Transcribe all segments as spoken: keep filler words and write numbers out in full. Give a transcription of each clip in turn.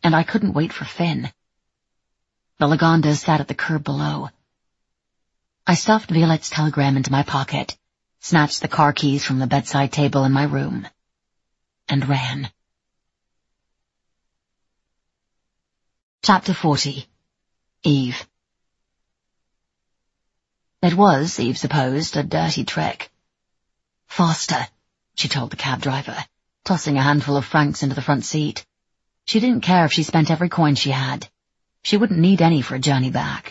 and I couldn't wait for Finn. The Lagondas sat at the curb below. I stuffed Violette's telegram into my pocket, snatched the car keys from the bedside table in my room, and ran. Chapter forty. Eve. It was, Eve supposed, a dirty trick. "Faster," she told the cab driver, tossing a handful of francs into the front seat. She didn't care if she spent every coin she had. She wouldn't need any for a journey back.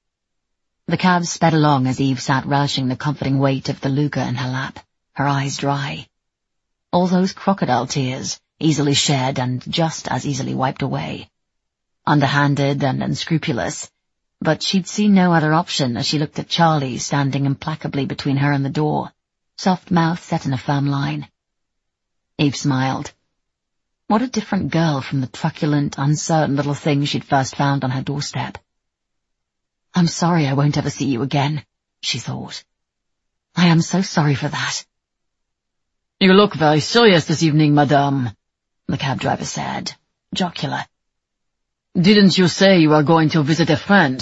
The cab sped along as Eve sat relishing the comforting weight of the Luger in her lap, her eyes dry. All those crocodile tears, easily shed and just as easily wiped away. Underhanded and unscrupulous, but she'd seen no other option as she looked at Charlie standing implacably between her and the door, soft mouth set in a firm line. Eve smiled. What a different girl from the truculent, uncertain little thing she'd first found on her doorstep. "I'm sorry I won't ever see you again," she thought. "I am so sorry for that." "You look very serious this evening, madame," the cab driver said, jocular. "Didn't you say you were going to visit a friend?"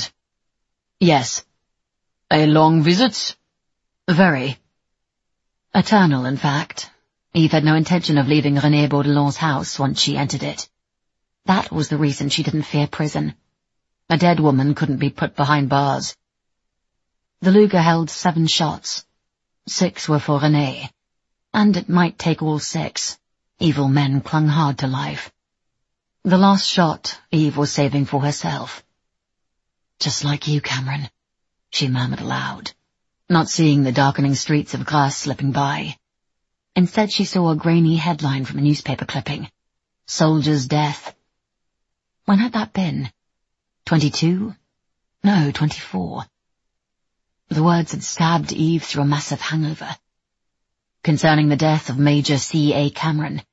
"Yes." "A long visit?" "Very. Eternal, in fact." Eve had no intention of leaving René Baudelon's house once she entered it. That was the reason she didn't fear prison. A dead woman couldn't be put behind bars. The Luger held seven shots. Six were for René, and it might take all six. Evil men clung hard to life. The last shot Eve was saving for herself. "Just like you, Cameron," she murmured aloud, not seeing the darkening streets of Grasse slipping by. Instead she saw a grainy headline from a newspaper clipping. "Soldier's death." When had that been? Twenty-two? No, twenty-four. The words had stabbed Eve through a massive hangover. Concerning the death of Major C A Cameron.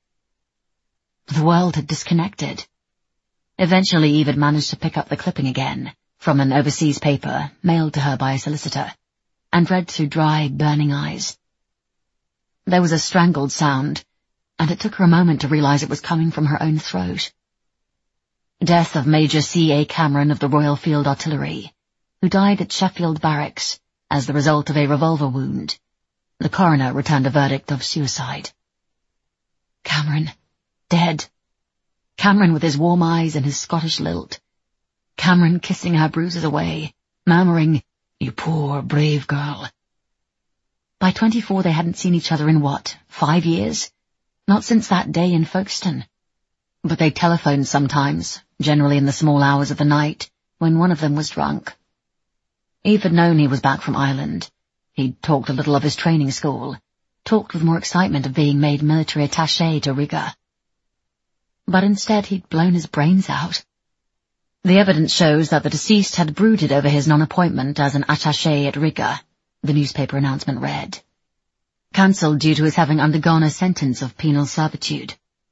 The world had disconnected. Eventually Eve had managed to pick up the clipping again, from an overseas paper, mailed to her by a solicitor, and read through dry, burning eyes. There was a strangled sound, and it took her a moment to realize it was coming from her own throat. Death of Major C A Cameron of the Royal Field Artillery, who died at Sheffield Barracks as the result of a revolver wound. The coroner returned a verdict of suicide. Cameron, dead. Cameron with his warm eyes and his Scottish lilt. Cameron kissing her bruises away, murmuring, "You poor, brave girl." By twenty-four they hadn't seen each other in what, five years? Not since that day in Folkestone. But they telephoned sometimes, generally in the small hours of the night, when one of them was drunk. Eve had known he was back from Ireland. He'd talked a little of his training school, talked with more excitement of being made military attaché to Riga. But instead he'd blown his brains out. The evidence shows that the deceased had brooded over his non-appointment as an attaché at Riga, the newspaper announcement read. Cancelled due to his having undergone a sentence of penal servitude.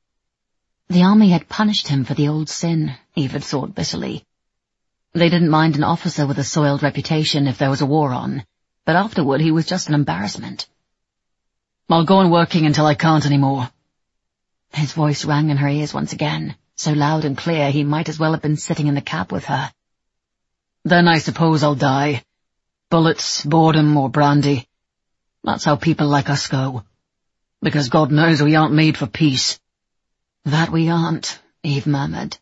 The army had punished him for the old sin, Eve had thought bitterly. They didn't mind an officer with a soiled reputation if there was a war on, but afterward he was just an embarrassment. "I'll go on working until I can't anymore." His voice rang in her ears once again, so loud and clear he might as well have been sitting in the cab with her. "Then I suppose I'll die. Bullets, boredom, or brandy. That's how people like us go. Because God knows we aren't made for peace." "That we aren't," Eve murmured.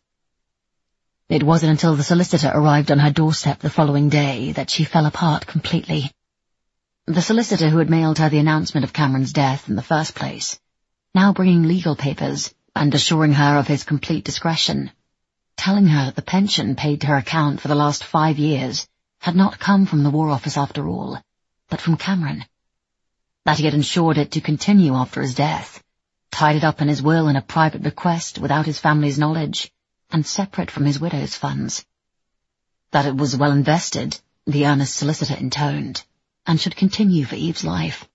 It wasn't until the solicitor arrived on her doorstep the following day that she fell apart completely. The solicitor who had mailed her the announcement of Cameron's death in the first place, now bringing legal papers and assuring her of his complete discretion, telling her that the pension paid to her account for the last five years had not come from the War Office after all, but from Cameron. That he had ensured it to continue after his death, tied it up in his will in a private bequest without his family's knowledge, and separate from his widow's funds. That it was well invested, the earnest solicitor intoned, and should continue for Eve's life.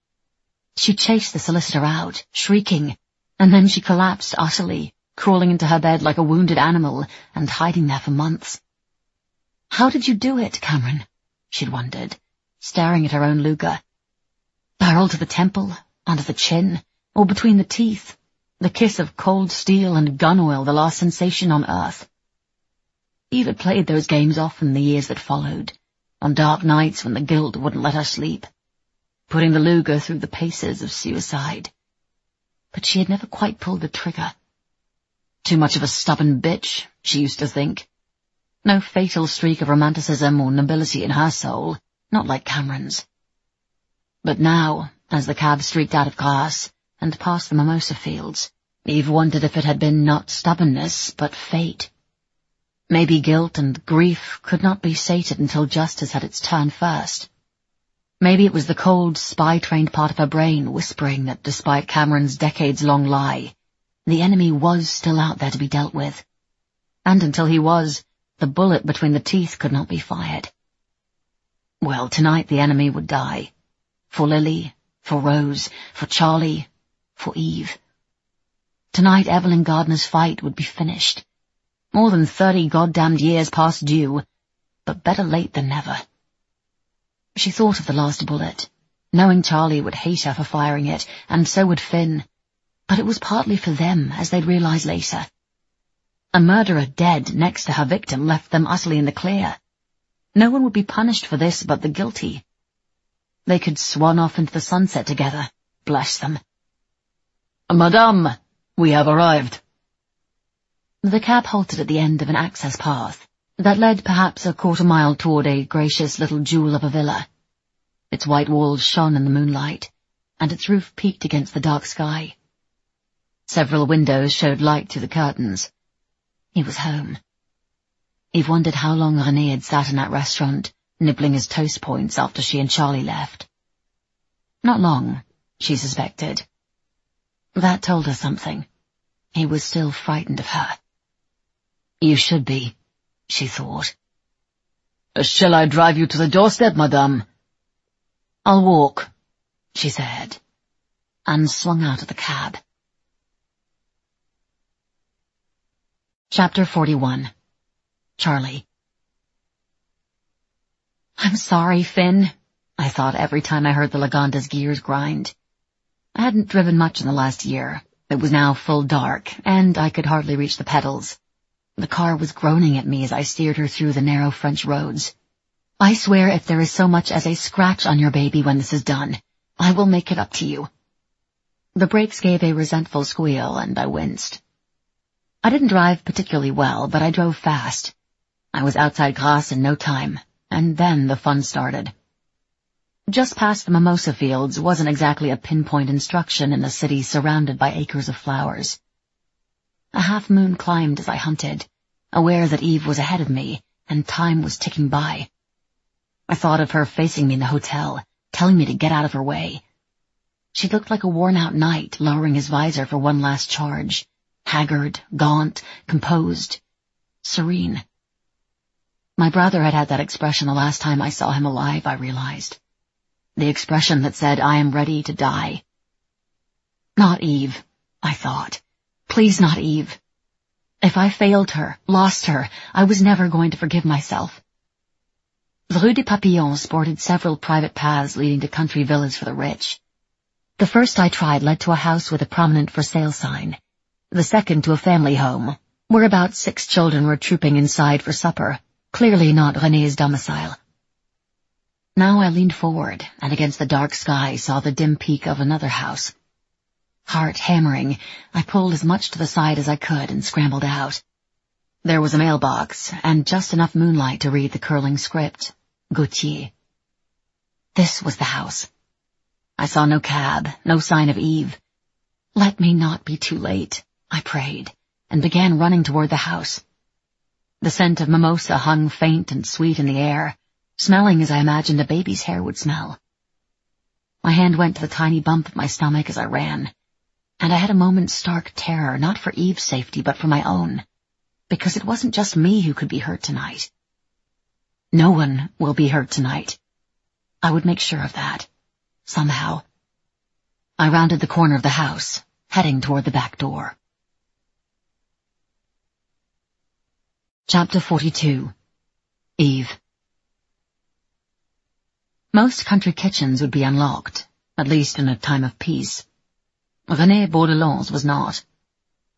She chased the solicitor out, shrieking, and then she collapsed utterly, crawling into her bed like a wounded animal and hiding there for months. "How did you do it, Cameron?" she'd wondered, staring at her own Luger. Barrel to the temple, under the chin, or between the teeth, The kiss of cold steel and gun oil, the last sensation on earth. Eve had played those games often the years that followed, on dark nights when the guilt wouldn't let her sleep, putting the Luger through the paces of suicide. But she had never quite pulled the trigger. Too much of a stubborn bitch, she used to think. No fatal streak of romanticism or nobility in her soul, not like Cameron's. But now, as the cab streaked out of Grasse and past the mimosa fields, Eve wondered if it had been not stubbornness, but fate. Maybe guilt and grief could not be sated until justice had its turn first. Maybe it was the cold, spy-trained part of her brain whispering that despite Cameron's decades-long lie, the enemy was still out there to be dealt with. And until he was, the bullet between the teeth could not be fired. Well, tonight the enemy would die. For Lily, for Rose, for Charlie, for Eve. Tonight Evelyn Gardner's fight would be finished. More than thirty goddamned years past due, but better late than never. She thought of the last bullet, knowing Charlie would hate her for firing it, and so would Finn. But it was partly for them, as they'd realize later. A murderer dead next to her victim left them utterly in the clear. No one would be punished for this but the guilty. They could swan off into the sunset together, bless them. "Madame, we have arrived." The cab halted at the end of an access path that led perhaps a quarter mile toward a gracious little jewel of a villa. Its white walls shone in the moonlight, and its roof peeked against the dark sky. Several windows showed light through the curtains. He was home. Eve wondered how long René had sat in that restaurant, nibbling his toast points after she and Charlie left. Not long, she suspected. That told her something. He was still frightened of her. "You should be," she thought. "Shall I drive you to the doorstep, madame?" "I'll walk," she said, and swung out of the cab. Chapter forty-one. Charlie. "I'm sorry, Finn," I thought every time I heard the Lagonda's gears grind. I hadn't driven much in the last year. It was now full dark, and I could hardly reach the pedals. The car was groaning at me as I steered her through the narrow French roads. "I swear if there is so much as a scratch on your baby when this is done, I will make it up to you." The brakes gave a resentful squeal, and I winced. I didn't drive particularly well, but I drove fast. I was outside Grasse in no time, and then the fun started. Just past the mimosa fields wasn't exactly a pinpoint instruction in a city surrounded by acres of flowers. A half-moon climbed as I hunted, aware that Eve was ahead of me, and time was ticking by. I thought of her facing me in the hotel, telling me to get out of her way. She looked like a worn-out knight lowering his visor for one last charge, haggard, gaunt, composed, serene. My brother had had that expression the last time I saw him alive, I realized. The expression that said, "I am ready to die." Not Eve, I thought. Please not Eve. If I failed her, lost her, I was never going to forgive myself. The Rue des Papillons sported several private paths leading to country villas for the rich. The first I tried led to a house with a prominent for sale sign. The second to a family home, where about six children were trooping inside for supper, clearly not René's domicile. Now I leaned forward, and against the dark sky saw the dim peak of another house. Heart hammering, I pulled as much to the side as I could and scrambled out. There was a mailbox, and just enough moonlight to read the curling script, Gauthier. This was the house. I saw no cab, no sign of Eve. Let me not be too late, I prayed, and began running toward the house. The scent of mimosa hung faint and sweet in the air, smelling as I imagined a baby's hair would smell. My hand went to the tiny bump of my stomach as I ran, and I had a moment's stark terror, not for Eve's safety, but for my own, because it wasn't just me who could be hurt tonight. No one will be hurt tonight. I would make sure of that, somehow. I rounded the corner of the house, heading toward the back door. Chapter forty-two. Eve. Most country kitchens would be unlocked, at least in a time of peace. René Bordelon's was not.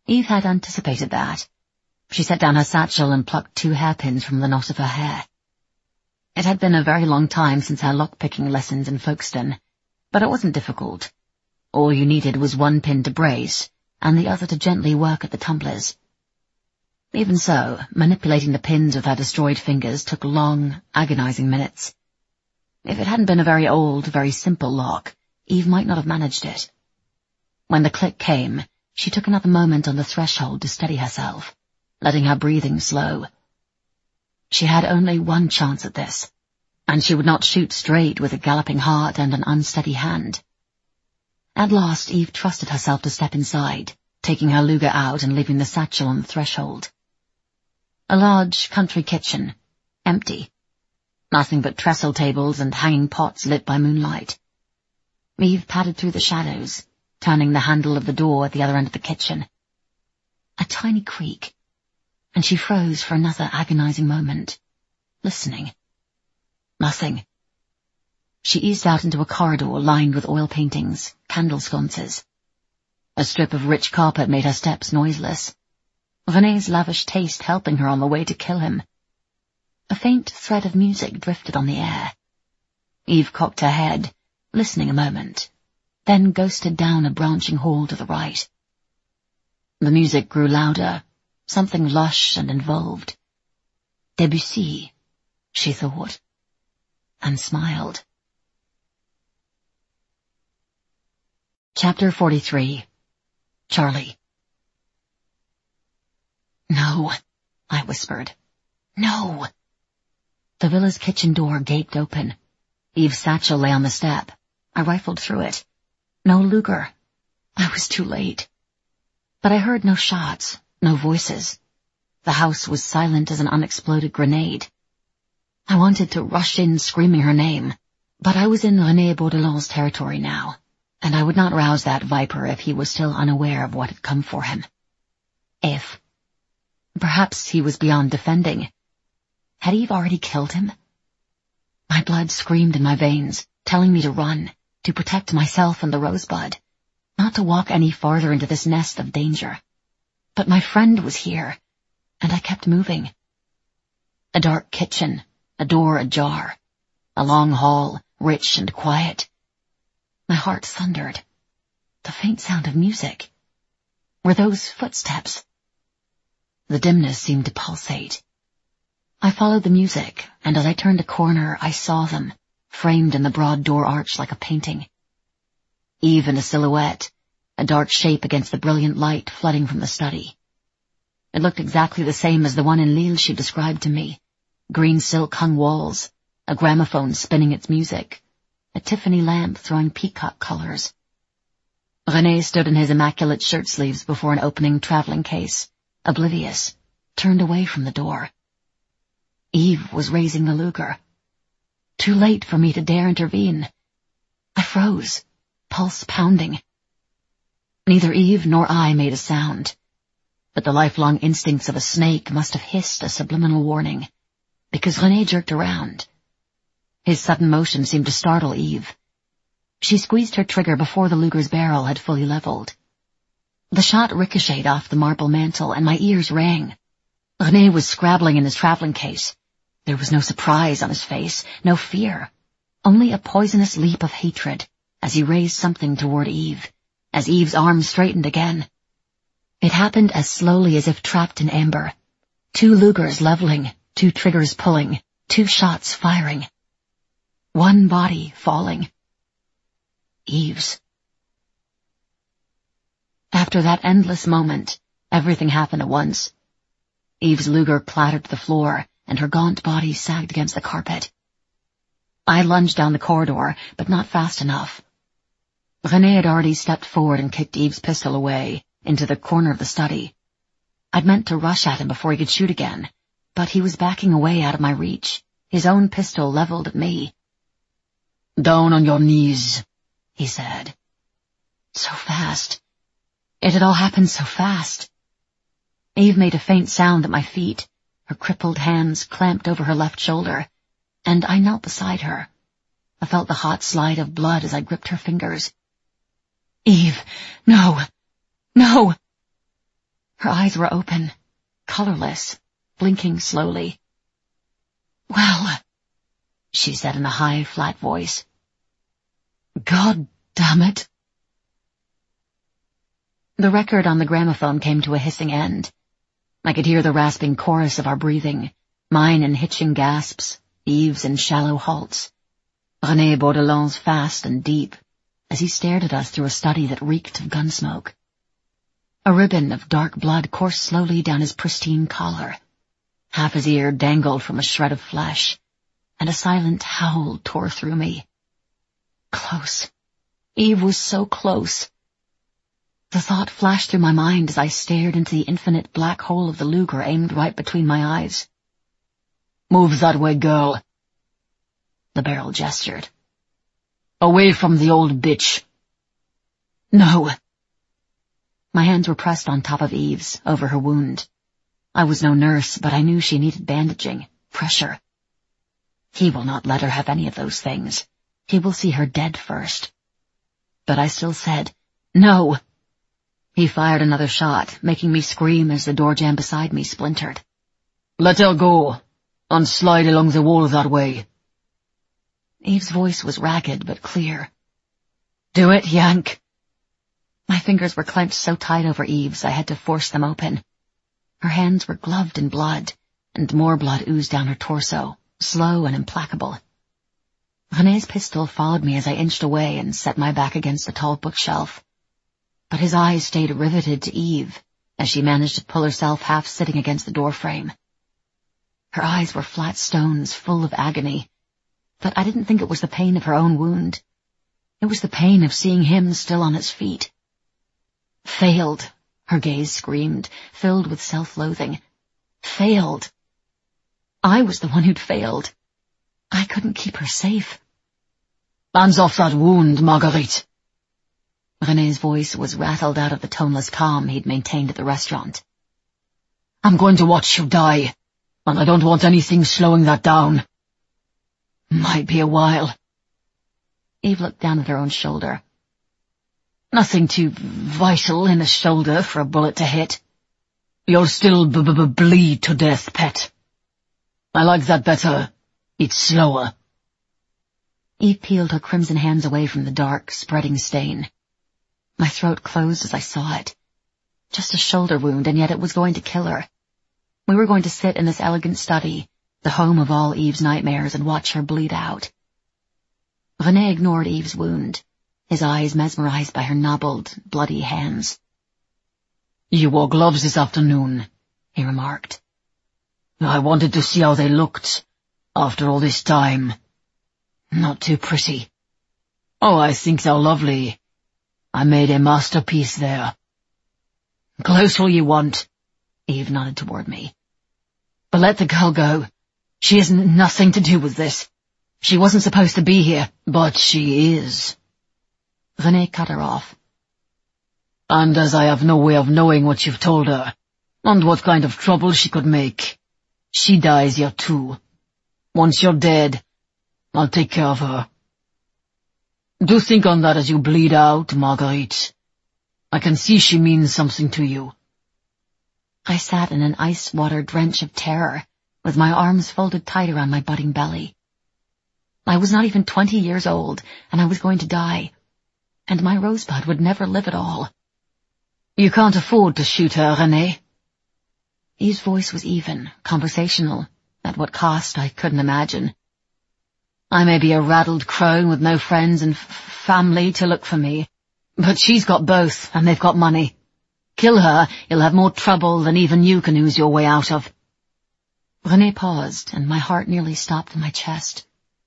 Eve had anticipated that. She set down her satchel and plucked two hairpins from the knot of her hair. It had been a very long time since her lock-picking lessons in Folkestone, but it wasn't difficult. All you needed was one pin to brace, and the other to gently work at the tumblers. Even so, manipulating the pins with her destroyed fingers took long, agonizing minutes. If it hadn't been a very old, very simple lock, Eve might not have managed it. When the click came, she took another moment on the threshold to steady herself, letting her breathing slow. She had only one chance at this, and she would not shoot straight with a galloping heart and an unsteady hand. At last, Eve trusted herself to step inside, taking her Luger out and leaving the satchel on the threshold. A large country kitchen, empty. Nothing but trestle tables and hanging pots lit by moonlight. Eve padded through the shadows, turning the handle of the door at the other end of the kitchen. A tiny creak, and she froze for another agonizing moment, listening. Nothing. She eased out into a corridor lined with oil paintings, candle sconces. A strip of rich carpet made her steps noiseless, René's lavish taste helping her on the way to kill him. A faint thread of music drifted on the air. Eve cocked her head, listening a moment, then ghosted down a branching hall to the right. The music grew louder, something lush and involved. Debussy, she thought, and smiled. Chapter forty-three. Charlie. No, I whispered. No. The villa's kitchen door gaped open. Eve's satchel lay on the step. I rifled through it. No Luger. I was too late. But I heard no shots, no voices. The house was silent as an unexploded grenade. I wanted to rush in screaming her name, but I was in René Baudelon's territory now, and I would not rouse that viper if he was still unaware of what had come for him. If. Perhaps he was beyond defending. Had Eve already killed him? My blood screamed in my veins, telling me to run, to protect myself and the rosebud, not to walk any farther into this nest of danger. But my friend was here, and I kept moving. A dark kitchen, a door ajar, a long hall, rich and quiet. My heart thundered. The faint sound of music. Were those footsteps? The dimness seemed to pulsate. I followed the music, and as I turned a corner, I saw them, framed in the broad door arch like a painting. Eve in a silhouette, a dark shape against the brilliant light flooding from the study. It looked exactly the same as the one in Lille she described to me. Green silk hung walls, a gramophone spinning its music, a Tiffany lamp throwing peacock colors. René stood in his immaculate shirt sleeves before an opening traveling case, oblivious, turned away from the door. Eve was raising the Luger. Too late for me to dare intervene. I froze, pulse pounding. Neither Eve nor I made a sound, but the lifelong instincts of a snake must have hissed a subliminal warning, because René jerked around. His sudden motion seemed to startle Eve. She squeezed her trigger before the Luger's barrel had fully leveled. The shot ricocheted off the marble mantel, and my ears rang. René was scrabbling in his traveling case. There was no surprise on his face, no fear, only a poisonous leap of hatred as he raised something toward Eve, as Eve's arm straightened again. It happened as slowly as if trapped in amber. Two Lugers leveling, two triggers pulling, two shots firing. One body falling. Eve's. After that endless moment, everything happened at once. Eve's Luger clattered to the floor, and her gaunt body sagged against the carpet. I lunged down the corridor, but not fast enough. René had already stepped forward and kicked Eve's pistol away, into the corner of the study. I'd meant to rush at him before he could shoot again, but he was backing away out of my reach, his own pistol leveled at me. "Down on your knees," he said. So fast. It had all happened so fast. Eve made a faint sound at my feet, her crippled hands clamped over her left shoulder, and I knelt beside her. I felt the hot slide of blood as I gripped her fingers. "Eve, no, no!" Her eyes were open, colorless, blinking slowly. "Well," she said in a high, flat voice. "God damn it." The record on the gramophone came to a hissing end. I could hear the rasping chorus of our breathing, mine in hitching gasps, Yves in shallow halts, René Bordelon's fast and deep, as he stared at us through a study that reeked of gunsmoke. A ribbon of dark blood coursed slowly down his pristine collar. Half his ear dangled from a shred of flesh, and a silent howl tore through me. Close. Yves was so close. The thought flashed through my mind as I stared into the infinite black hole of the Luger aimed right between my eyes. "Move that way, girl." The barrel gestured. "Away from the old bitch." "No." My hands were pressed on top of Yves, over her wound. I was no nurse, but I knew she needed bandaging, pressure. He will not let her have any of those things. He will see her dead first. But I still said, "No." He fired another shot, making me scream as the door jamb beside me splintered. "Let her go, and slide along the wall that way." Yves' voice was ragged but clear. "Do it, Yank." My fingers were clenched so tight over Yves I had to force them open. Her hands were gloved in blood, and more blood oozed down her torso, slow and implacable. René's pistol followed me as I inched away and set my back against the tall bookshelf. But his eyes stayed riveted to Yves as she managed to pull herself half sitting against the doorframe. Her eyes were flat stones full of agony, but I didn't think it was the pain of her own wound. It was the pain of seeing him still on his feet. "Failed," her gaze screamed, filled with self-loathing. "Failed. I was the one who'd failed. I couldn't keep her safe." "Hands off that wound, Marguerite." René's voice was rattled out of the toneless calm he'd maintained at the restaurant. "I'm going to watch you die, and I don't want anything slowing that down. Might be a while." Yves looked down at her own shoulder. "Nothing too vital in a shoulder for a bullet to hit. You'll still b-b-b-bleed to death, pet. I like that better. It's slower." Yves peeled her crimson hands away from the dark, spreading stain. My throat closed as I saw it. Just a shoulder wound, and yet it was going to kill her. We were going to sit in this elegant study, the home of all Yves' nightmares, and watch her bleed out. René ignored Yves' wound, his eyes mesmerized by her knobbled, bloody hands. "You wore gloves this afternoon," he remarked. "I wanted to see how they looked, after all this time. Not too pretty. Oh, I think they're lovely. I made a masterpiece there." "Close all you want." Yves nodded toward me. "But let the girl go. She has nothing to do with this. She wasn't supposed to be here." "But she is." René cut her off. "And as I have no way of knowing what you've told her, and what kind of trouble she could make, she dies here too. Once you're dead, I'll take care of her. Do think on that as you bleed out, Marguerite. I can see she means something to you." I sat in an ice-water drench of terror, with my arms folded tight around my budding belly. I was not even twenty years old, and I was going to die. And my rosebud would never live at all. "You can't afford to shoot her, René." Yves' voice was even, conversational, at what cost I couldn't imagine. "I may be a raddled crone with no friends and f family to look for me, but she's got both, and they've got money. Kill her, you'll have more trouble than even you can ooze your way out of." René paused, and my heart nearly stopped in my chest.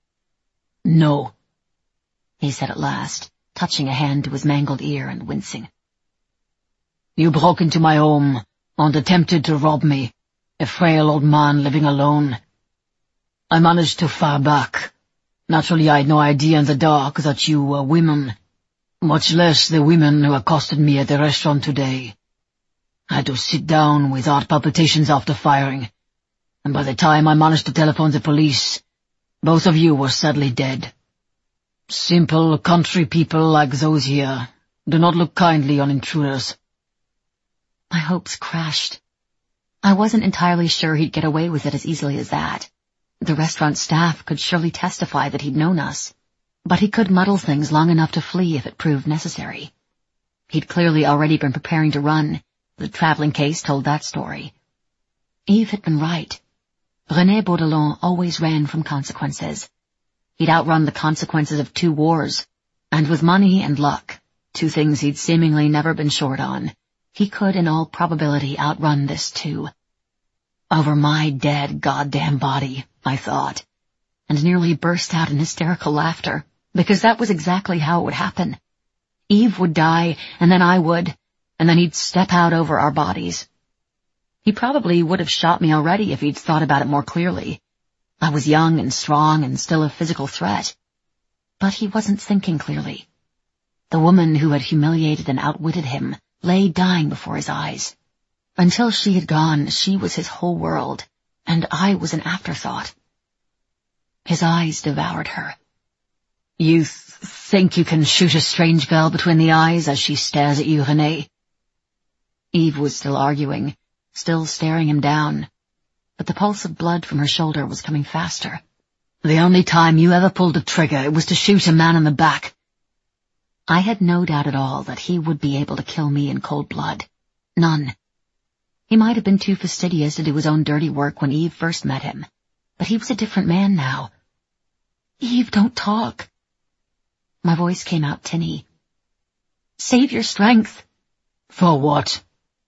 "No," he said at last, touching a hand to his mangled ear and wincing. "You broke into my home and attempted to rob me, a frail old man living alone. I managed to fire back. Naturally, I had no idea in the dark that you were women, much less the women who accosted me at the restaurant today. I had to sit down with heart palpitations after firing, and by the time I managed to telephone the police, both of you were sadly dead. Simple country people like those here do not look kindly on intruders." My hopes crashed. I wasn't entirely sure he'd get away with it as easily as that. The restaurant staff could surely testify that he'd known us, but he could muddle things long enough to flee if it proved necessary. He'd clearly already been preparing to run. The traveling case told that story. Eve had been right. René Baudelon always ran from consequences. He'd outrun the consequences of two wars, and with money and luck, two things he'd seemingly never been short on, he could in all probability outrun this too. Over my dead goddamn body, I thought, and nearly burst out in hysterical laughter, because that was exactly how it would happen. Eve would die, and then I would, and then he'd step out over our bodies. He probably would have shot me already if he'd thought about it more clearly. I was young and strong and still a physical threat. But he wasn't thinking clearly. The woman who had humiliated and outwitted him lay dying before his eyes. Until she had gone, she was his whole world, and I was an afterthought. His eyes devoured her. You th- think you can shoot a strange girl between the eyes as she stares at you, René? Eve was still arguing, still staring him down, but the pulse of blood from her shoulder was coming faster. The only time you ever pulled a trigger, it was to shoot a man in the back. I had no doubt at all that he would be able to kill me in cold blood. None. He might have been too fastidious to do his own dirty work when Eve first met him, but he was a different man now. Eve, don't talk. My voice came out tinny. Save your strength. For what?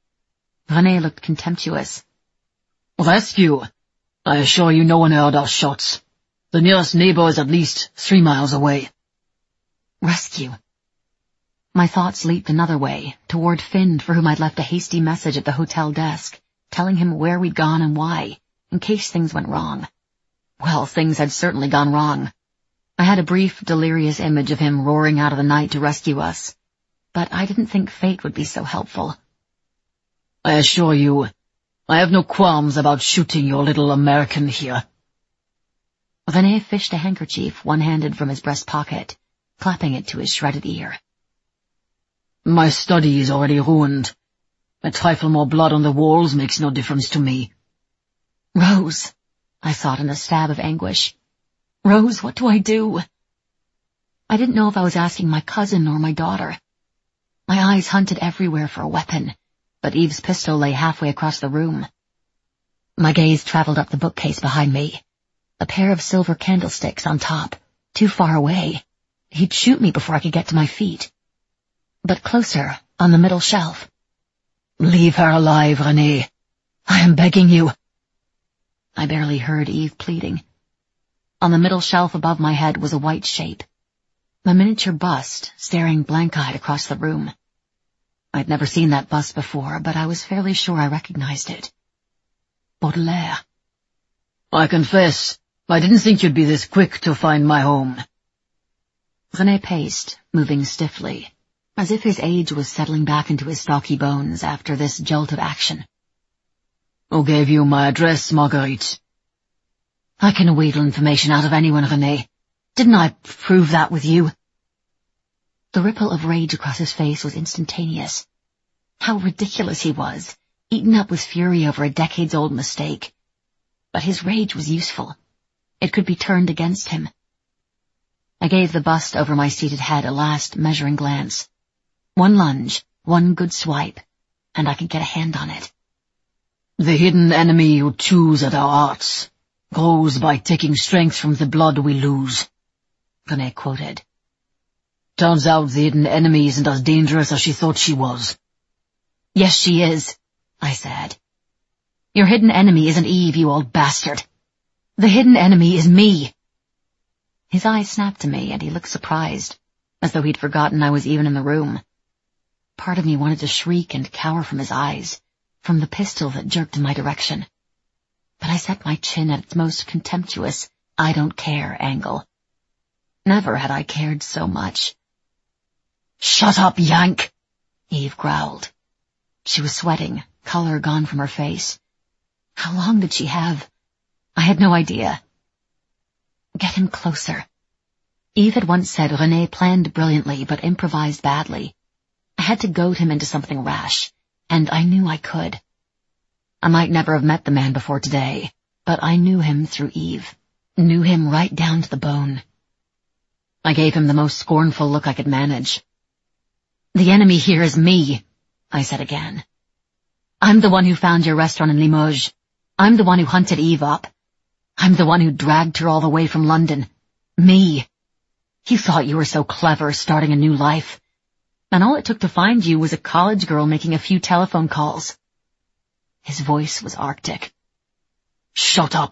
René looked contemptuous. Rescue. I assure you no one heard our shots. The nearest neighbor is at least three miles away. Rescue. My thoughts leaped another way, toward Finn, for whom I'd left a hasty message at the hotel desk, telling him where we'd gone and why, in case things went wrong. Well, things had certainly gone wrong. I had a brief, delirious image of him roaring out of the night to rescue us, but I didn't think fate would be so helpful. I assure you, I have no qualms about shooting your little American here. René fished a handkerchief one-handed from his breast pocket, clapping it to his shredded ear. My study is already ruined. A trifle more blood on the walls makes no difference to me. Rose, I thought in a stab of anguish. Rose, what do I do? I didn't know if I was asking my cousin or my daughter. My eyes hunted everywhere for a weapon, but Eve's pistol lay halfway across the room. My gaze traveled up the bookcase behind me. A pair of silver candlesticks on top, too far away. He'd shoot me before I could get to my feet. But closer, on the middle shelf. Leave her alive, René. I am begging you. I barely heard Eve pleading. On the middle shelf above my head was a white shape. A miniature bust, staring blank-eyed across the room. I'd never seen that bust before, but I was fairly sure I recognized it. Baudelaire. I confess, I didn't think you'd be this quick to find my home. René paced, moving stiffly, as if his age was settling back into his stocky bones after this jolt of action. Who gave you my address, Marguerite? I can wheedle information out of anyone, René. Didn't I prove that with you? The ripple of rage across his face was instantaneous. How ridiculous he was, eaten up with fury over a decades-old mistake. But his rage was useful. It could be turned against him. I gave the bust over my seated head a last measuring glance. One lunge, one good swipe, and I could get a hand on it. The hidden enemy you choose at our hearts grows by taking strength from the blood we lose, René quoted. Turns out the hidden enemy isn't as dangerous as she thought she was. Yes, she is, I said. Your hidden enemy isn't Eve, you old bastard. The hidden enemy is me. His eyes snapped to me, and he looked surprised, as though he'd forgotten I was even in the room. Part of me wanted to shriek and cower from his eyes, from the pistol that jerked in my direction. But I set my chin at its most contemptuous, I don't care angle. Never had I cared so much. Shut up, Yank, Eve growled. She was sweating, color gone from her face. How long did she have? I had no idea. Get him closer. Eve had once said René planned brilliantly but improvised badly. I had to goad him into something rash, and I knew I could. I might never have met the man before today, but I knew him through Eve, knew him right down to the bone. I gave him the most scornful look I could manage. "The enemy here is me," I said again. "I'm the one who found your restaurant in Limoges. I'm the one who hunted Eve up. I'm the one who dragged her all the way from London. Me. You thought you were so clever, starting a new life. And all it took to find you was a college girl making a few telephone calls." His voice was arctic. "Shut up."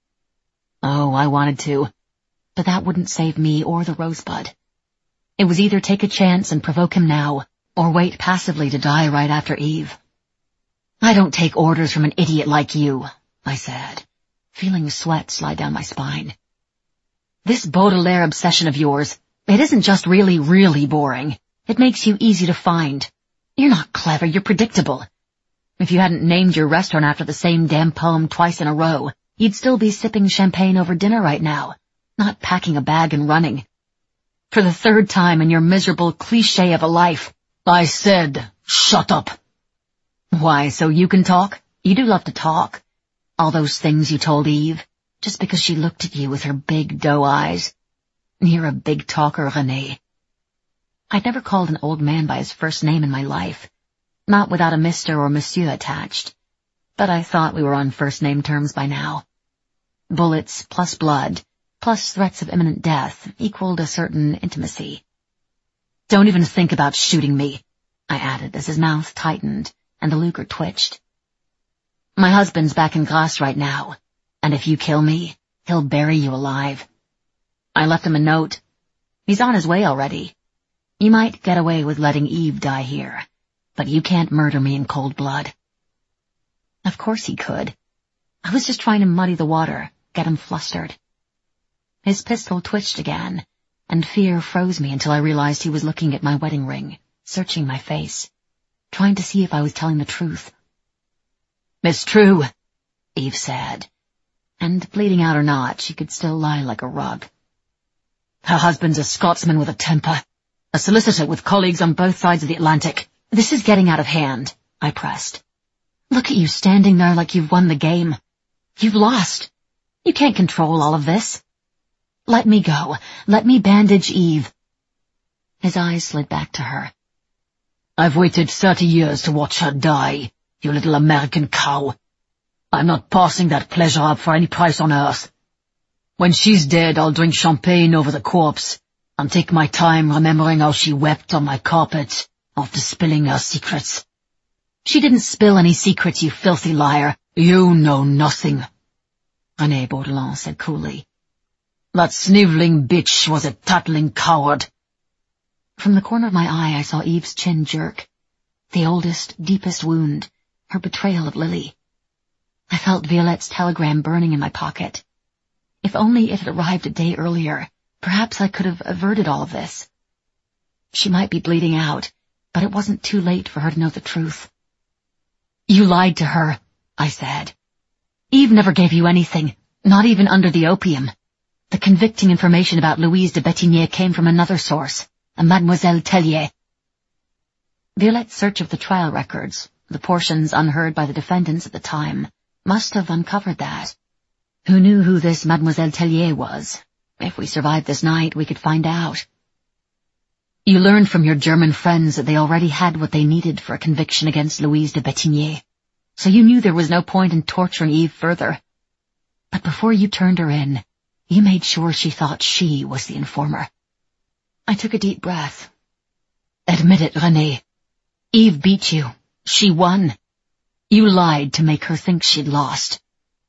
Oh, I wanted to, but that wouldn't save me or the Rosebud. It was either take a chance and provoke him now, or wait passively to die right after Eve. "I don't take orders from an idiot like you," I said, feeling sweat slide down my spine. "This Baudelaire obsession of yours, it isn't just really, really boring. It makes you easy to find. You're not clever, you're predictable. If you hadn't named your restaurant after the same damn poem twice in a row, you'd still be sipping champagne over dinner right now, not packing a bag and running. For the third time in your miserable cliché of a life, I said, shut up." "Why, so you can talk? You do love to talk. All those things you told Eve, just because she looked at you with her big doe eyes. You're a big talker, René." I'd never called an old man by his first name in my life, not without a Mister or Monsieur attached, but I thought we were on first-name terms by now. Bullets plus blood, plus threats of imminent death, equaled a certain intimacy. "Don't even think about shooting me," I added as his mouth tightened and the Luger twitched. "My husband's back in Grasse right now, and if you kill me, he'll bury you alive. I left him a note. He's on his way already. You might get away with letting Eve die here, but you can't murder me in cold blood." Of course he could. I was just trying to muddy the water, get him flustered. His pistol twitched again, and fear froze me until I realized he was looking at my wedding ring, searching my face, trying to see if I was telling the truth. "It's true," Eve said, and bleeding out or not, she could still lie like a rug. "Her husband's a Scotsman with a temper, a solicitor with colleagues on both sides of the Atlantic. This is getting out of hand," I pressed. "Look at you standing there like you've won the game. You've lost. You can't control all of this. Let me go. Let me bandage Eve." His eyes slid back to her. "I've waited thirty years to watch her die, you little American cow. I'm not passing that pleasure up for any price on earth. When she's dead, I'll drink champagne over the corpse and take my time remembering how she wept on my carpet after spilling her secrets." "She didn't spill any secrets, you filthy liar." "You know nothing," René Baudelin said coolly. "That sniveling bitch was a tattling coward." From the corner of my eye I saw Eve's chin jerk. The oldest, deepest wound, her betrayal of Lily. I felt Violette's telegram burning in my pocket. If only it had arrived a day earlier, perhaps I could have averted all of this. She might be bleeding out, but it wasn't too late for her to know the truth. "You lied to her," I said. "Eve never gave you anything, not even under the opium. The convicting information about Louise de Bettigny came from another source, a Mademoiselle Tellier." Violette's search of the trial records, the portions unheard by the defendants at the time, must have uncovered that. Who knew who this Mademoiselle Tellier was? If we survived this night, we could find out. "You learned from your German friends that they already had what they needed for a conviction against Louise de Bettigny, so you knew there was no point in torturing Eve further. But before you turned her in, you made sure she thought she was the informer." I took a deep breath. "Admit it, René. Eve beat you. She won. You lied to make her think she'd lost."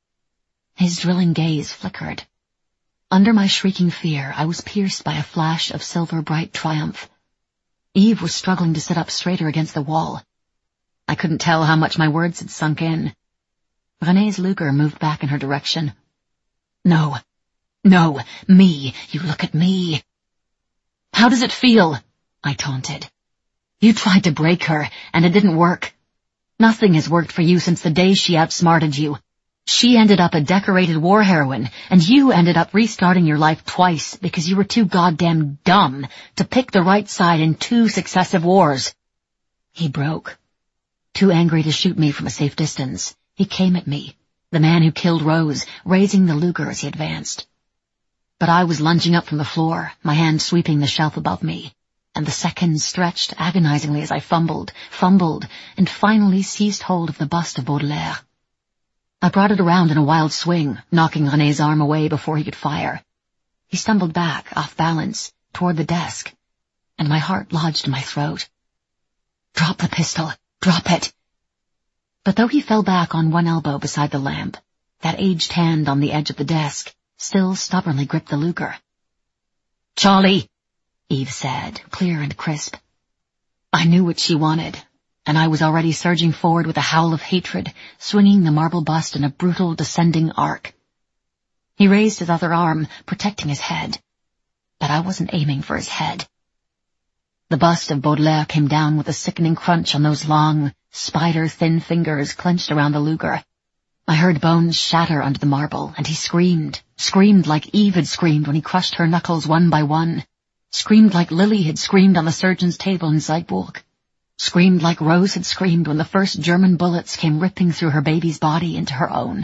His drilling gaze flickered. Under my shrieking fear, I was pierced by a flash of silver-bright triumph. Eve was struggling to sit up straighter against the wall. I couldn't tell how much my words had sunk in. René's Luger moved back in her direction. "No. No. Me. You look at me." "How does it feel?" I taunted. "You tried to break her, and it didn't work. Nothing has worked for you since the day she outsmarted you. She ended up a decorated war heroine, and you ended up restarting your life twice because you were too goddamn dumb to pick the right side in two successive wars." He broke. Too angry to shoot me from a safe distance, he came at me, the man who killed Rose, raising the Luger as he advanced. But I was lunging up from the floor, my hand sweeping the shelf above me, and the seconds stretched agonizingly as I fumbled, fumbled, and finally seized hold of the bust of Baudelaire. I brought it around in a wild swing, knocking René's arm away before he could fire. He stumbled back, off balance, toward the desk, and my heart lodged in my throat. Drop the pistol! Drop it! But though he fell back on one elbow beside the lamp, that aged hand on the edge of the desk still stubbornly gripped the Luger. "Charlie," Eve said, clear and crisp. I knew what she wanted, and I was already surging forward with a howl of hatred, swinging the marble bust in a brutal descending arc. He raised his other arm, protecting his head, but I wasn't aiming for his head. The bust of Baudelaire came down with a sickening crunch on those long, spider-thin fingers clenched around the Luger. I heard bones shatter under the marble, and he screamed, screamed like Eve had screamed when he crushed her knuckles one by one, screamed like Lily had screamed on the surgeon's table in Zeitburg, screamed like Rose had screamed when the first German bullets came ripping through her baby's body into her own.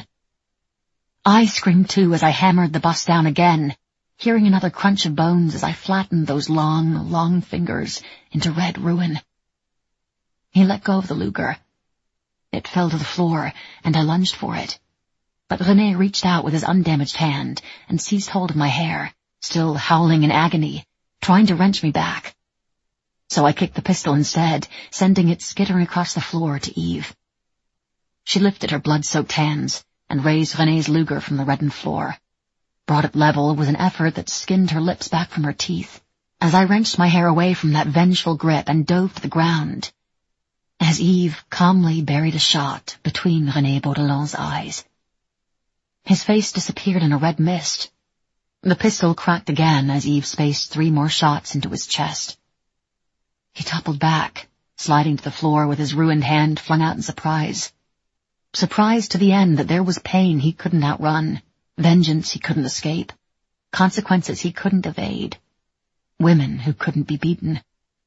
I screamed too as I hammered the bust down again, hearing another crunch of bones as I flattened those long, long fingers into red ruin. He let go of the Luger. It fell to the floor, and I lunged for it. But René reached out with his undamaged hand and seized hold of my hair, still howling in agony, trying to wrench me back. So I kicked the pistol instead, sending it skittering across the floor to Eve. She lifted her blood-soaked hands and raised René's Luger from the reddened floor, brought it level with an effort that skinned her lips back from her teeth, as I wrenched my hair away from that vengeful grip and dove to the ground, as Eve calmly buried a shot between René Baudelon's eyes. His face disappeared in a red mist. The pistol cracked again as Eve spaced three more shots into his chest. He toppled back, sliding to the floor with his ruined hand flung out in surprise. Surprise to the end that there was pain he couldn't outrun, vengeance he couldn't escape, consequences he couldn't evade, women who couldn't be beaten.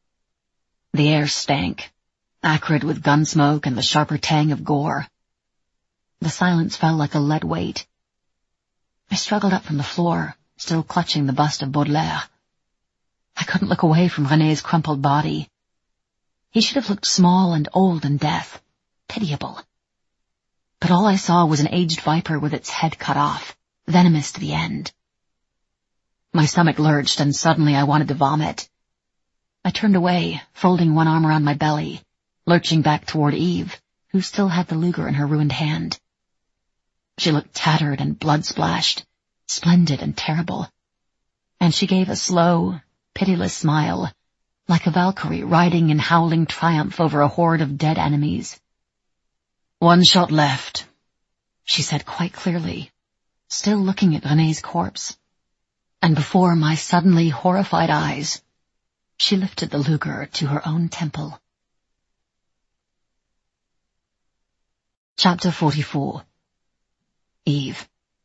The air stank, acrid with gun smoke and the sharper tang of gore. The silence fell like a lead weight. I struggled up from the floor, still clutching the bust of Baudelaire. I couldn't look away from René's crumpled body. He should have looked small and old in death, pitiable. But all I saw was an aged viper with its head cut off, venomous to the end. My stomach lurched, and suddenly I wanted to vomit. I turned away, folding one arm around my belly, lurching back toward Eve, who still had the Luger in her ruined hand. She looked tattered and blood-splashed, splendid and terrible, and she gave a slow, pitiless smile, like a Valkyrie riding in howling triumph over a horde of dead enemies. "One shot left," she said quite clearly, still looking at René's corpse. And before my suddenly horrified eyes, she lifted the Luger to her own temple. Chapter forty-four. Eve.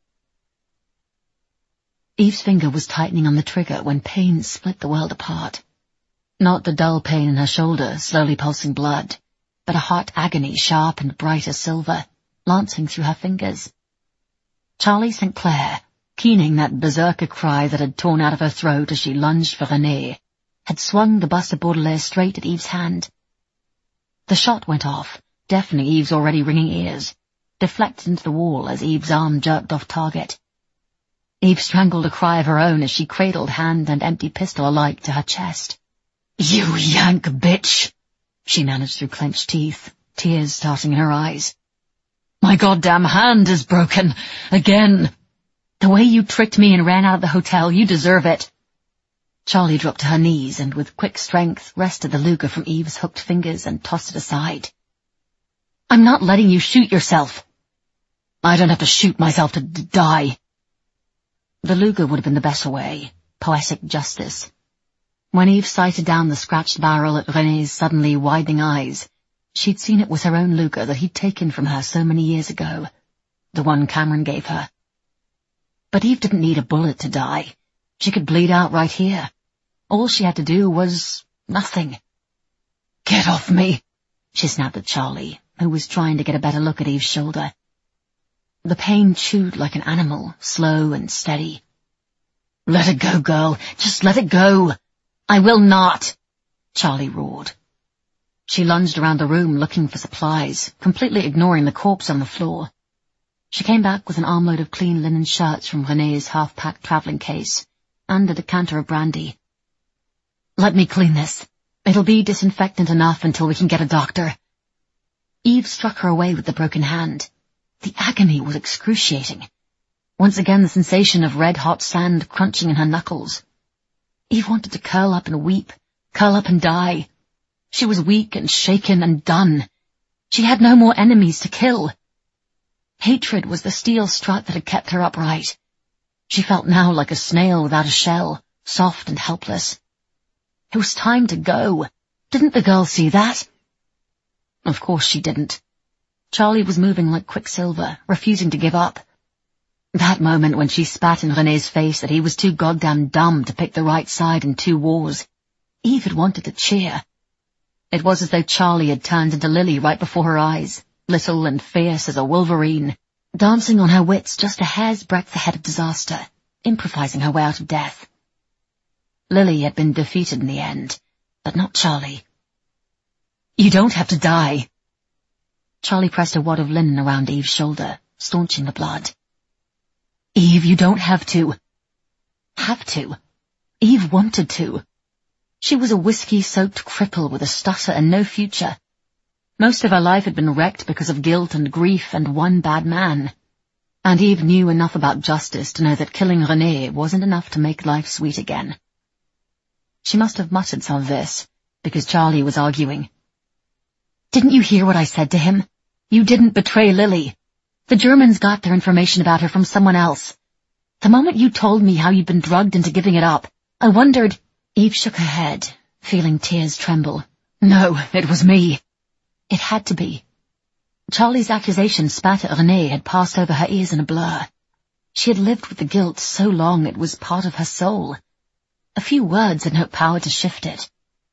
Eve's finger was tightening on the trigger when pain split the world apart. Not the dull pain in her shoulder, slowly pulsing blood, but a hot agony sharp and bright as silver, lancing through her fingers. Charlie Saint Clair, keening that berserker cry that had torn out of her throat as she lunged for René, had swung the bust of Baudelaire straight at Eve's hand. The shot went off, deafening Eve's already ringing ears, deflected into the wall as Eve's arm jerked off target. Eve strangled a cry of her own as she cradled hand and empty pistol alike to her chest. "You yank bitch!" she managed through clenched teeth, tears starting in her eyes. "My goddamn hand is broken. Again. The way you tricked me and ran out of the hotel, you deserve it." Charlie dropped to her knees and with quick strength wrested the Luger from Eve's hooked fingers and tossed it aside. "I'm not letting you shoot yourself." "I don't have to shoot myself to d- die." The Luger would have been the better way, poetic justice. When Eve sighted down the scratched barrel at René's suddenly widening eyes, she'd seen it was her own Luger that he'd taken from her so many years ago, the one Cameron gave her. But Eve didn't need a bullet to die. She could bleed out right here. All she had to do was nothing. "Get off me," she snapped at Charlie, who was trying to get a better look at Eve's shoulder. The pain chewed like an animal, slow and steady. "Let it go, girl. Just let it go." "I will not," Charlie roared. She lunged around the room looking for supplies, completely ignoring the corpse on the floor. She came back with an armload of clean linen shirts from René's half-packed travelling case, and a decanter of brandy. "Let me clean this. It'll be disinfectant enough until we can get a doctor." Eve struck her away with the broken hand. The agony was excruciating. Once again the sensation of red-hot sand crunching in her knuckles. Eve wanted to curl up and weep, curl up and die. She was weak and shaken and done. She had no more enemies to kill. Hatred was the steel strut that had kept her upright. She felt now like a snail without a shell, soft and helpless. It was time to go. Didn't the girl see that? Of course she didn't. Charlie was moving like quicksilver, refusing to give up. That moment when she spat in René's face that he was too goddamn dumb to pick the right side in two wars, Eve had wanted to cheer. It was as though Charlie had turned into Lily right before her eyes, little and fierce as a wolverine, dancing on her wits just a hair's breadth ahead of disaster, improvising her way out of death. Lily had been defeated in the end, but not Charlie. "You don't have to die." Charlie pressed a wad of linen around Eve's shoulder, staunching the blood. "Eve, you don't have to." Have to? Eve wanted to. She was a whiskey-soaked cripple with a stutter and no future. Most of her life had been wrecked because of guilt and grief and one bad man. And Eve knew enough about justice to know that killing René wasn't enough to make life sweet again. She must have muttered some of this, because Charlie was arguing. "Didn't you hear what I said to him? You didn't betray Lily. The Germans got their information about her from someone else. The moment you told me how you'd been drugged into giving it up, I wondered—" Eve shook her head, feeling tears tremble. "No, it was me." It had to be. Charlie's accusation spat at René had passed over her ears in a blur. She had lived with the guilt so long it was part of her soul. A few words had no power to shift it.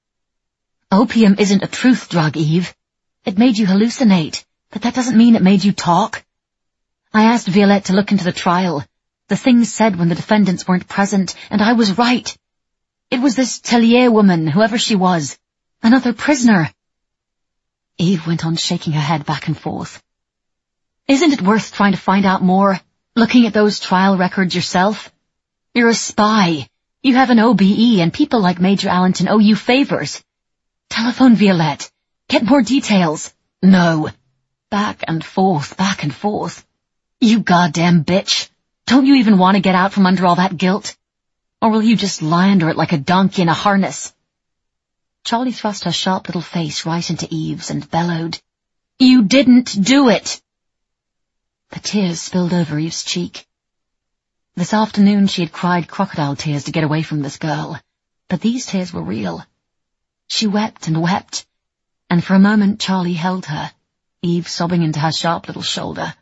"Opium isn't a truth drug, Eve. It made you hallucinate, but that doesn't mean it made you talk. I asked Violette to look into the trial, the things said when the defendants weren't present, and I was right. It was this Tellier woman, whoever she was, another prisoner." Eve went on shaking her head back and forth. "Isn't it worth trying to find out more, looking at those trial records yourself? You're a spy. You have an O B E, and people like Major Allenton owe you favors. Telephone Violette. Get more details." "No." Back and forth, back and forth. "You goddamn bitch. Don't you even want to get out from under all that guilt? Or will you just lie under it like a donkey in a harness?" Charlie thrust her sharp little face right into Eve's and bellowed, "You didn't do it!" The tears spilled over Eve's cheek. This afternoon she had cried crocodile tears to get away from this girl, but these tears were real. She wept and wept, and for a moment Charlie held her, Eve sobbing into her sharp little shoulder.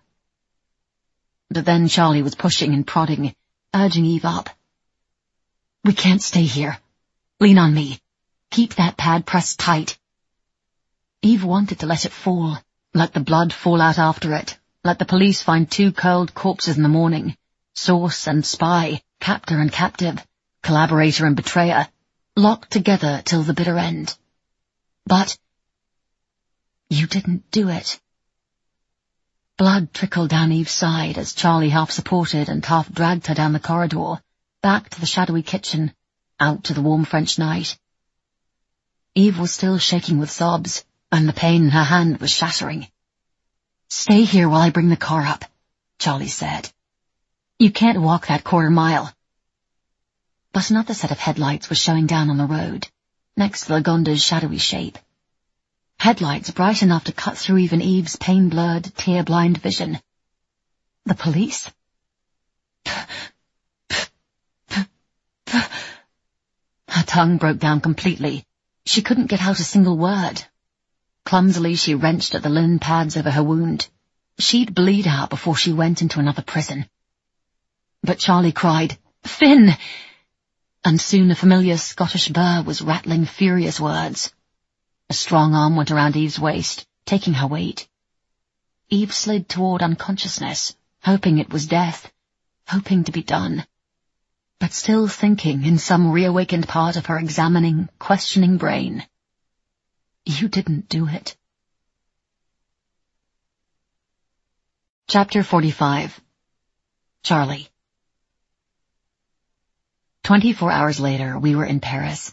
But then Charlie was pushing and prodding, urging Eve up. "We can't stay here. Lean on me. Keep that pad pressed tight." Eve wanted to let it fall, let the blood fall out after it, let the police find two curled corpses in the morning, source and spy, captor and captive, collaborator and betrayer, locked together till the bitter end. But you didn't do it. Blood trickled down Eve's side as Charlie half supported and half dragged her down the corridor, back to the shadowy kitchen, out to the warm French night. Eve was still shaking with sobs, and the pain in her hand was shattering. "Stay here while I bring the car up," Charlie said. "You can't walk that quarter mile." But another set of headlights was showing down on the road, next to Lagonda's shadowy shape. Headlights bright enough to cut through even Eve's pain-blurred, tear-blind vision. The police? Her tongue broke down completely. She couldn't get out a single word. Clumsily she wrenched at the linen pads over her wound. She'd bleed out before she went into another prison. But Charlie cried, "Finn!" And soon a familiar Scottish burr was rattling furious words. A strong arm went around Eve's waist, taking her weight. Eve slid toward unconsciousness, hoping it was death, hoping to be done, but still thinking in some reawakened part of her examining, questioning brain. You didn't do it. Chapter forty-five. Charlie. Twenty-four hours later, we were in Paris.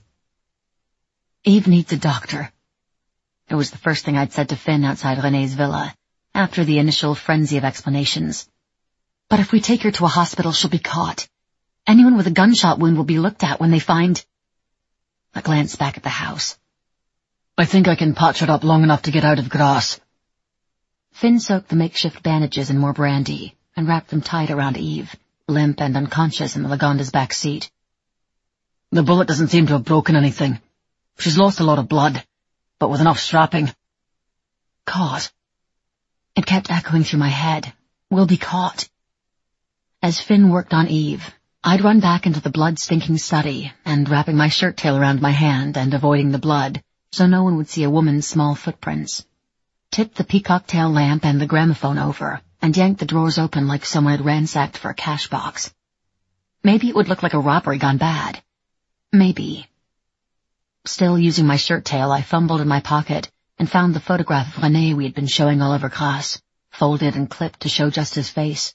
Eve needs a doctor. It was the first thing I'd said to Finn outside René's villa, after the initial frenzy of explanations. But if we take her to a hospital, she'll be caught. Anyone with a gunshot wound will be looked at when they find... I glanced back at the house. I think I can patch her up long enough to get out of Grasse. Finn soaked the makeshift bandages in more brandy and wrapped them tight around Eve, limp and unconscious in the Lagonda's back seat. The bullet doesn't seem to have broken anything. She's lost a lot of blood, but with enough strapping. Caught. It kept echoing through my head. We'll be caught. As Finn worked on Eve, I'd run back into the blood-stinking study and wrapping my shirt tail around my hand and avoiding the blood so no one would see a woman's small footprints. Tipped the peacock tail lamp and the gramophone over and yanked the drawers open like someone had ransacked for a cash box. Maybe it would look like a robbery gone bad. Maybe. Still using my shirt tail, I fumbled in my pocket and found the photograph of René we had been showing all over class, folded and clipped to show just his face.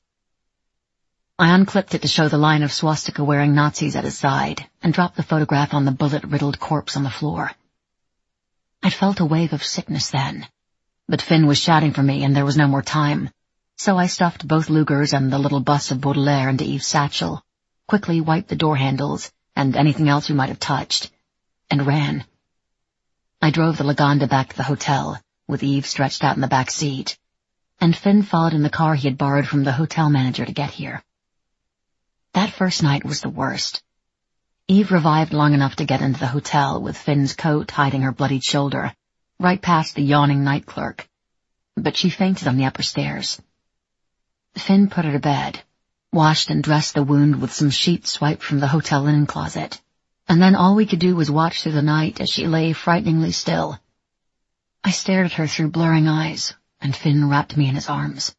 I unclipped it to show the line of swastika-wearing Nazis at his side and dropped the photograph on the bullet-riddled corpse on the floor. I'd felt a wave of sickness then, but Finn was shouting for me and there was no more time, so I stuffed both Lugers and the little bust of Baudelaire into Eve's satchel, quickly wiped the door handles and anything else we might have touched, and ran. I drove the Lagonda back to the hotel, with Eve stretched out in the back seat, and Finn followed in the car he had borrowed from the hotel manager to get here. That first night was the worst. Eve revived long enough to get into the hotel with Finn's coat hiding her bloodied shoulder, right past the yawning night clerk, but she fainted on the upper stairs. Finn put her to bed, washed and dressed the wound with some sheets swiped from the hotel linen closet, and then all we could do was watch through the night as she lay frighteningly still. I stared at her through blurring eyes, and Finn wrapped me in his arms.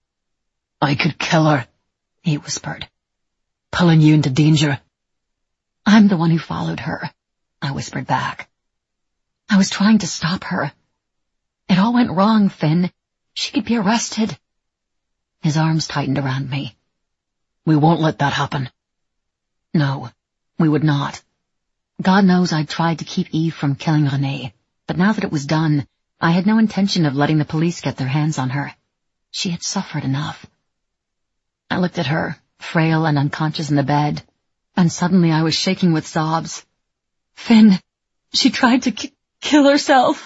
I could kill her, he whispered. Pulling you into danger. I'm the one who followed her, I whispered back. I was trying to stop her. It all went wrong, Finn. She could be arrested. His arms tightened around me. We won't let that happen. No, we would not. God knows I'd tried to keep Eve from killing René, but now that it was done, I had no intention of letting the police get their hands on her. She had suffered enough. I looked at her, frail and unconscious in the bed, and suddenly I was shaking with sobs. Finn, she tried to ki- kill herself.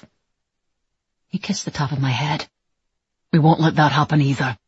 He kissed the top of my head. We won't let that happen either.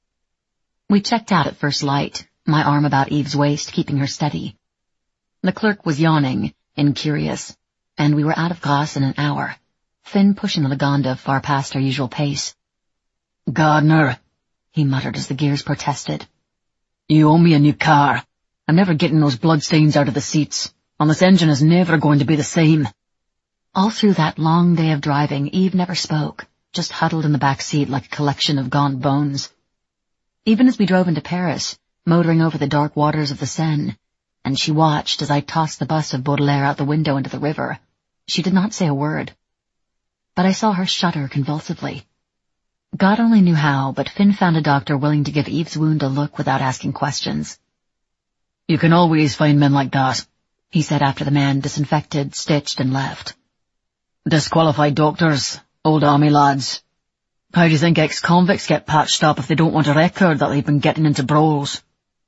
We checked out at first light, my arm about Eve's waist, keeping her steady. The clerk was yawning, incurious, and we were out of Grasse in an hour, Finn pushing the Lagonda far past our usual pace. Gardner, he muttered as the gears protested. You owe me a new car. I'm never getting those bloodstains out of the seats, and this engine is never going to be the same. All through that long day of driving, Eve never spoke, just huddled in the back seat like a collection of gaunt bones. Even as we drove into Paris, motoring over the dark waters of the Seine, and she watched as I tossed the bust of Baudelaire out the window into the river, she did not say a word. But I saw her shudder convulsively. God only knew how, but Finn found a doctor willing to give Eve's wound a look without asking questions. You can always find men like that, he said after the man disinfected, stitched, and left. Disqualified doctors, old army lads. How do you think ex-convicts get patched up if they don't want a record that they've been getting into brawls?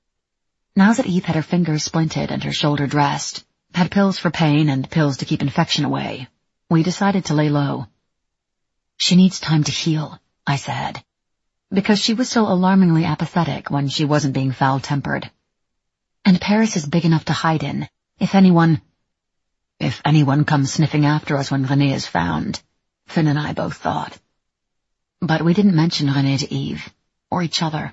Now that Eve had her fingers splinted and her shoulder dressed, had pills for pain and pills to keep infection away, we decided to lay low. She needs time to heal, I said, because she was so alarmingly apathetic when she wasn't being foul-tempered. And Paris is big enough to hide in, if anyone... If anyone comes sniffing after us when René is found, Finn and I both thought. But we didn't mention René to Eve, or each other.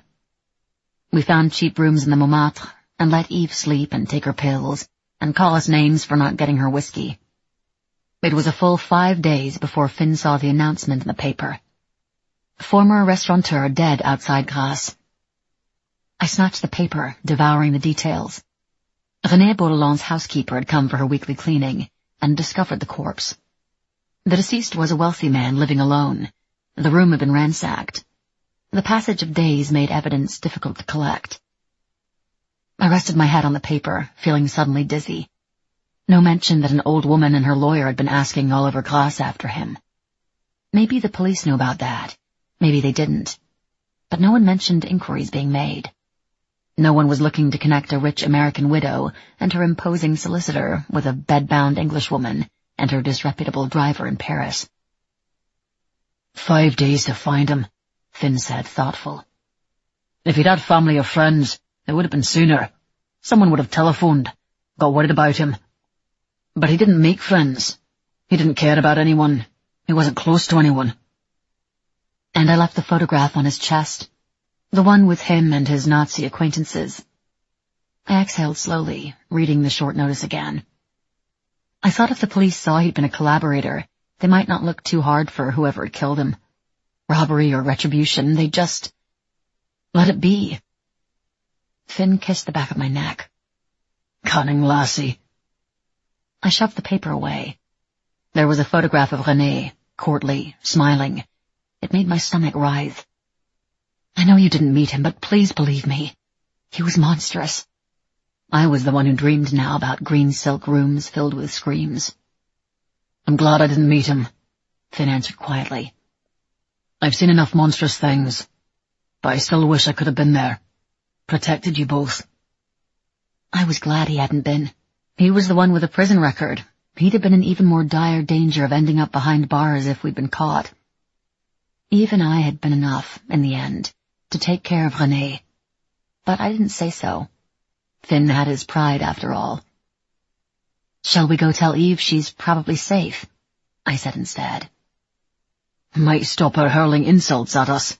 We found cheap rooms in the Montmartre, and let Eve sleep and take her pills, and call us names for not getting her whiskey. It was a full five days before Finn saw the announcement in the paper. Former restaurateur dead outside Grasse. I snatched the paper, devouring the details. Renée Baudouin's housekeeper had come for her weekly cleaning and discovered the corpse. The deceased was a wealthy man living alone. The room had been ransacked. The passage of days made evidence difficult to collect. I rested my head on the paper, feeling suddenly dizzy. No mention that an old woman and her lawyer had been asking all over Grasse after him. Maybe the police knew about that. Maybe they didn't. But no one mentioned inquiries being made. No one was looking to connect a rich American widow and her imposing solicitor with a bed-bound Englishwoman and her disreputable driver in Paris. Five days to find him, Finn said, thoughtful. If he'd had family or friends, it would have been sooner. Someone would have telephoned, got worried about him. But he didn't make friends. He didn't care about anyone. He wasn't close to anyone. And I left the photograph on his chest, the one with him and his Nazi acquaintances. I exhaled slowly, reading the short notice again. I thought if the police saw he'd been a collaborator, they might not look too hard for whoever had killed him. Robbery or retribution, they'd just let it be. Finn kissed the back of my neck. Cunning lassie. I shoved the paper away. There was a photograph of Renée, courtly, smiling. It made my stomach writhe. I know you didn't meet him, but please believe me. He was monstrous. I was the one who dreamed now about green silk rooms filled with screams. I'm glad I didn't meet him, Finn answered quietly. I've seen enough monstrous things, but I still wish I could have been there. Protected you both. I was glad he hadn't been. He was the one with a prison record. He'd have been in even more dire danger of ending up behind bars if we'd been caught. Eve and I had been enough, in the end, to take care of Renée. But I didn't say so. Finn had his pride, after all. Shall we go tell Eve she's probably safe? I said instead. Might stop her hurling insults at us.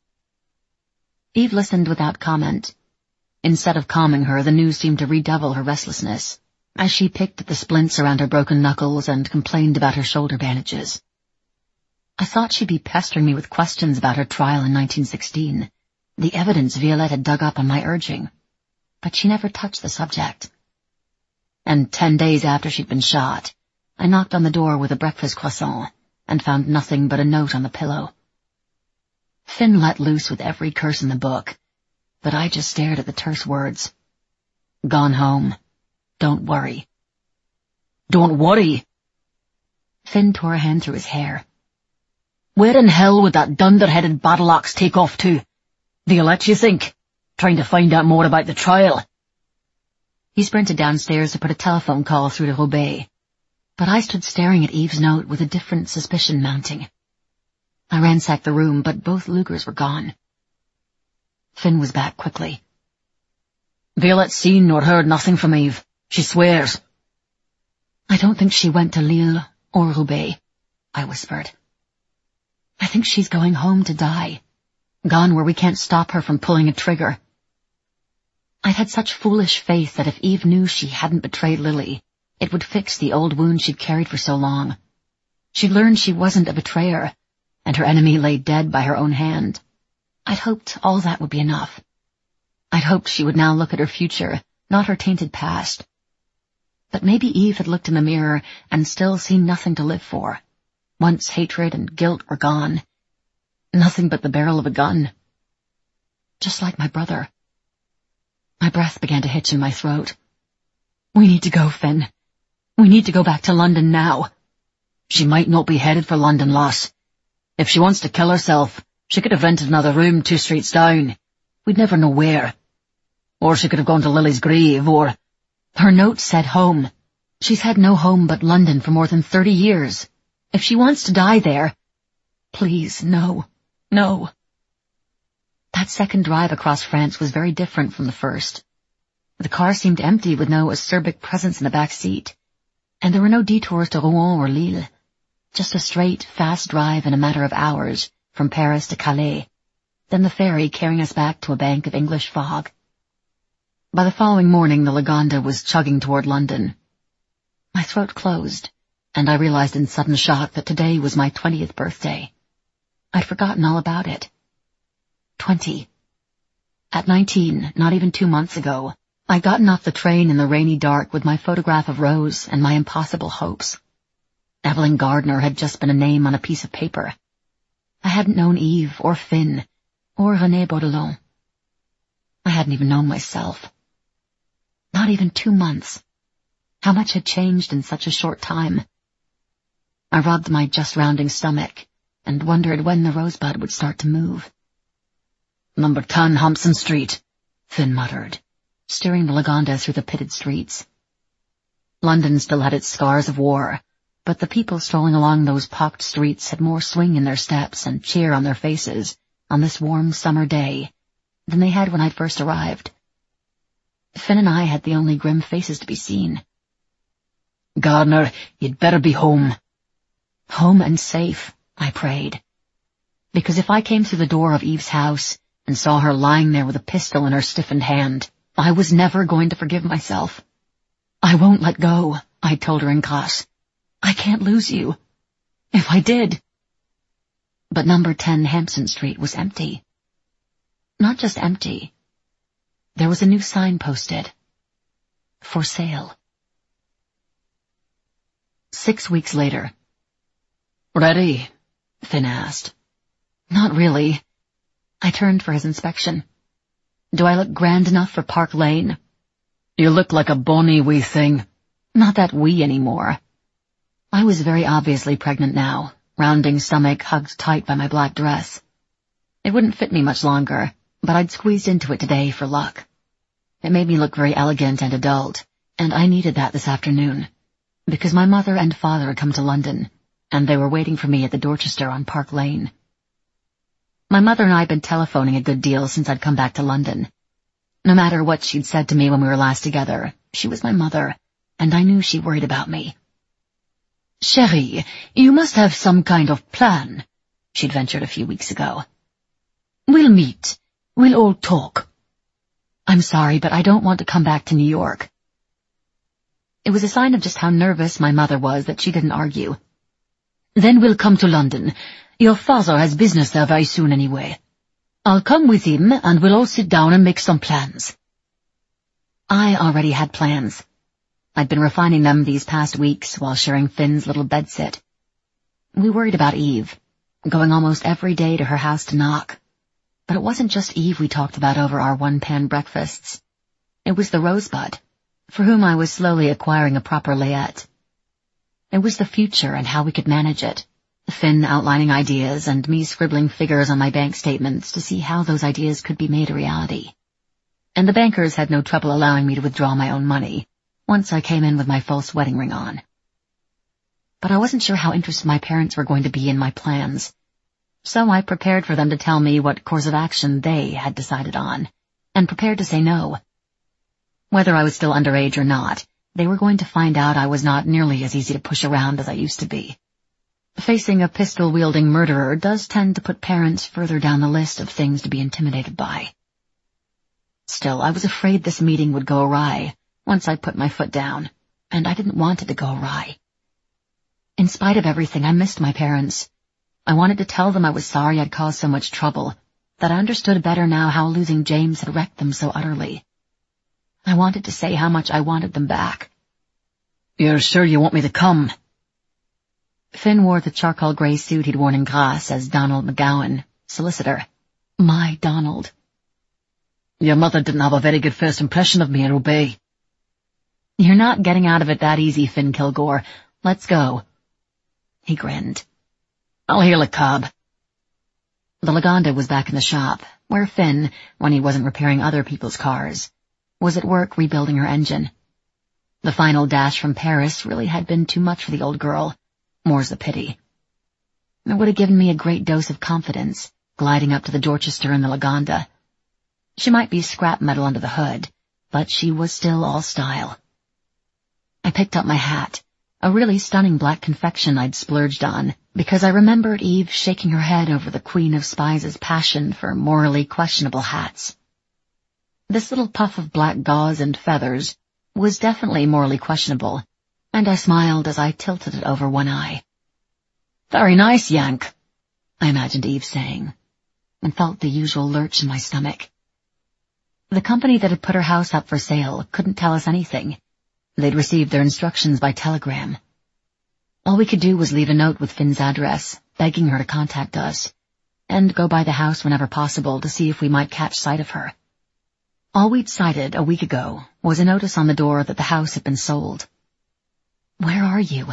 Eve listened without comment. Instead of calming her, the news seemed to redouble her restlessness, as she picked at the splints around her broken knuckles and complained about her shoulder bandages. I thought she'd be pestering me with questions about her trial in nineteen sixteen, the evidence Violette had dug up on my urging, but she never touched the subject. And ten days after she'd been shot, I knocked on the door with a breakfast croissant and found nothing but a note on the pillow. Finn let loose with every curse in the book, but I just stared at the terse words. Gone home. Don't worry. Don't worry? Finn tore a hand through his hair. Where in hell would that dunder-headed battle-axe take off to? Violette, you think? Trying to find out more about the trial? He sprinted downstairs to put a telephone call through to Roubaix, but I stood staring at Eve's note with a different suspicion mounting. I ransacked the room, but both Lugers were gone. Finn was back quickly. Violette's seen or heard nothing from Eve. She swears. I don't think she went to Lille or Roubaix, I whispered. I think she's going home to die, gone where we can't stop her from pulling a trigger. I'd had such foolish faith that if Eve knew she hadn't betrayed Lily, it would fix the old wound she'd carried for so long. She'd learned she wasn't a betrayer, and her enemy lay dead by her own hand. I'd hoped all that would be enough. I'd hoped she would now look at her future, not her tainted past. But maybe Eve had looked in the mirror and still seen nothing to live for. Once hatred and guilt were gone. Nothing but the barrel of a gun. Just like my brother. My breath began to hitch in my throat. We need to go, Finn. We need to go back to London now. She might not be headed for London, lass. If she wants to kill herself, she could have rented another room two streets down. We'd never know where. Or she could have gone to Lily's grave, or... Her note said home. She's had no home but London for more than thirty years. If she wants to die there... Please, no. No. That second drive across France was very different from the first. The car seemed empty with no acerbic presence in the back seat. And there were no detours to Rouen or Lille. Just a straight, fast drive in a matter of hours from Paris to Calais. Then the ferry carrying us back to a bank of English fog. By the following morning, the Lagonda was chugging toward London. My throat closed, and I realized in sudden shock that today was my twentieth birthday. I'd forgotten all about it. Twenty. At nineteen, not even two months ago, I'd gotten off the train in the rainy dark with my photograph of Rose and my impossible hopes. Evelyn Gardner had just been a name on a piece of paper. I hadn't known Eve or Finn or René Baudelon. I hadn't even known myself. Not even two months. How much had changed in such a short time? I rubbed my just-rounding stomach and wondered when the rosebud would start to move. Number ten Hampson Street, Finn muttered, steering the Lagonda through the pitted streets. London still had its scars of war, but the people strolling along those pocked streets had more swing in their steps and cheer on their faces on this warm summer day than they had when I'd first arrived. Finn and I had the only grim faces to be seen. Gardner, you'd better be home. Home and safe, I prayed. Because if I came through the door of Eve's house and saw her lying there with a pistol in her stiffened hand, I was never going to forgive myself. I won't let go, I told her in class. I can't lose you. If I did. But number ten Hampson Street was empty. Not just empty. There was a new sign posted. For sale. Six weeks later. Ready? Finn asked. Not really. I turned for his inspection. Do I look grand enough for Park Lane? You look like a bonny wee thing. Not that wee anymore. I was very obviously pregnant now, rounding stomach hugged tight by my black dress. It wouldn't fit me much longer, but I'd squeezed into it today for luck. It made me look very elegant and adult, and I needed that this afternoon, because my mother and father had come to London, and they were waiting for me at the Dorchester on Park Lane. My mother and I had been telephoning a good deal since I'd come back to London. No matter what she'd said to me when we were last together, she was my mother, and I knew she worried about me. Chérie, you must have some kind of plan, she'd ventured a few weeks ago. We'll meet. We'll all talk. I'm sorry, but I don't want to come back to New York. It was a sign of just how nervous my mother was that she didn't argue. Then we'll come to London. Your father has business there very soon anyway. I'll come with him and we'll all sit down and make some plans. I already had plans. I'd been refining them these past weeks while sharing Finn's little bedsit. We worried about Eve, going almost every day to her house to knock. But it wasn't just Eve we talked about over our one-pan breakfasts. It was the rosebud, for whom I was slowly acquiring a proper layette. It was the future and how we could manage it, Finn outlining ideas and me scribbling figures on my bank statements to see how those ideas could be made a reality. And the bankers had no trouble allowing me to withdraw my own money once I came in with my false wedding ring on. But I wasn't sure how interested my parents were going to be in my plans, so I prepared for them to tell me what course of action they had decided on, and prepared to say no. Whether I was still underage or not, they were going to find out I was not nearly as easy to push around as I used to be. Facing a pistol-wielding murderer does tend to put parents further down the list of things to be intimidated by. Still, I was afraid this meeting would go awry once I put my foot down, and I didn't want it to go awry. In spite of everything, I missed my parents. I wanted to tell them I was sorry I'd caused so much trouble, that I understood better now how losing James had wrecked them so utterly. I wanted to say how much I wanted them back. You're sure you want me to come? Finn wore the charcoal grey suit he'd worn in class as Donald McGowan, solicitor. My Donald. Your mother didn't have a very good first impression of me at Obey. You're not getting out of it that easy, Finn Kilgore. Let's go. He grinned. I'll hail a cab. The Lagonda was back in the shop, where Finn, when he wasn't repairing other people's cars, was at work rebuilding her engine. The final dash from Paris really had been too much for the old girl. More's the pity. It would have given me a great dose of confidence, gliding up to the Dorchester in the Lagonda. She might be scrap metal under the hood, but she was still all style. I picked up my hat, a really stunning black confection I'd splurged on, because I remembered Eve shaking her head over the Queen of Spies' passion for morally questionable hats. This little puff of black gauze and feathers was definitely morally questionable, and I smiled as I tilted it over one eye. "Very nice, Yank," I imagined Eve saying, and felt the usual lurch in my stomach. The company that had put her house up for sale couldn't tell us anything. They'd received their instructions by telegram. All we could do was leave a note with Finn's address, begging her to contact us, and go by the house whenever possible to see if we might catch sight of her. All we'd sighted a week ago was a notice on the door that the house had been sold. Where are you?